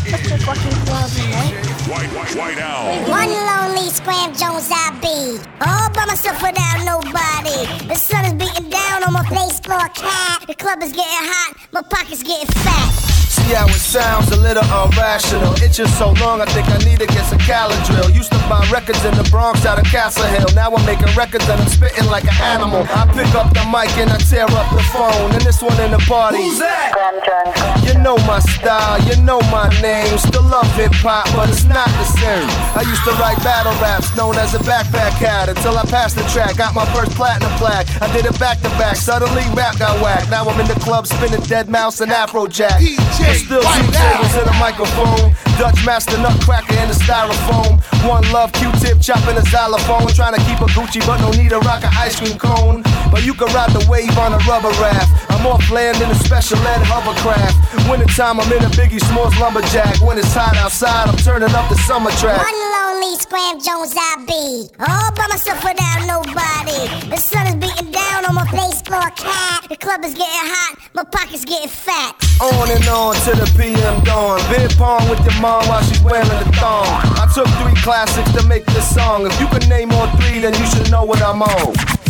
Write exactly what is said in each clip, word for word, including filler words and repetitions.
Such a fucking club, right? White, white, white owl. One lonely Scram Jones I be, all by myself without nobody. The sun is beating down on my face floor cat. The club is getting hot, my pocket's getting fat. See how it sounds a little irrational. Itching so long, I think I need to get some Caladrill. Used to buy records in the Bronx out of Castle Hill. Now I'm making records and I'm spitting like an animal. I pick up the mic and I tear up the phone. And this one in the party. Who's that? You know my style, you know my name. Still love hip hop, but it's not the same. I used to write battle raps known as a backpack cat until I passed the track, got my first platinum plaque. I did it back to back, suddenly rap got whacked. Now I'm in the club spinning Dead Mouse and Afrojack. But still keep tables in the microphone. Dutch master nutcracker in the styrofoam. One love Q-tip chopping a xylophone. Trying to keep a Gucci but no need to rock an ice cream cone. But you can ride the wave on a rubber raft. I'm off land in a special ed hovercraft. Winter time I'm in a Biggie Smalls lumberjack. When it's hot outside I'm turning up the summer track. One lonely Scram Jones I be, all by myself without nobody. The sun is beating down on my face floor cat. The club is getting hot, my pocket's getting fat. On and on to the P M dawn. Beer pong with your mom while she's wearing the thong. I took three classics to make this song. If you can name all three, then you should know what I'm on.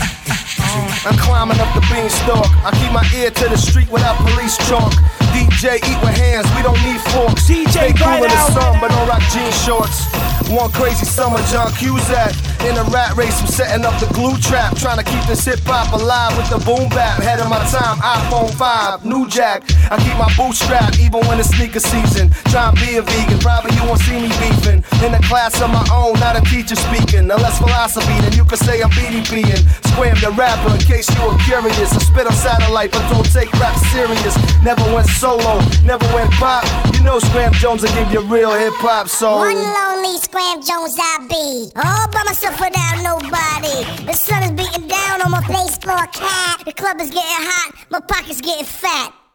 I'm climbing up the beanstalk. I keep my ear to the street without police chalk. D J eat with hands, we don't need forks. D J Stay cool right in the out, sun, right but don't rock jean shorts. One crazy summer, John Cusack. In a rat race, I'm setting up the glue trap. Trying to keep this hip hop alive with the boom bap. Ahead of my time, iPhone five, new jack. I keep my boots strapped even when it's sneaker season. Try and be a vegan, probably you won't see me beefing. In a class of my own, not a teacher speaking. Unless philosophy, then you can say I'm B D Ping. Scram the rapper, in case you were curious. I spit on satellite, but don't take rap serious. Never went solo, never went pop. You know Scram Jones will give you real hip hop, so One lonely Scram Jones I be, all by myself without nobody. The sun is beating down on my face floor cat. The club is getting hot, my pocket's getting fat.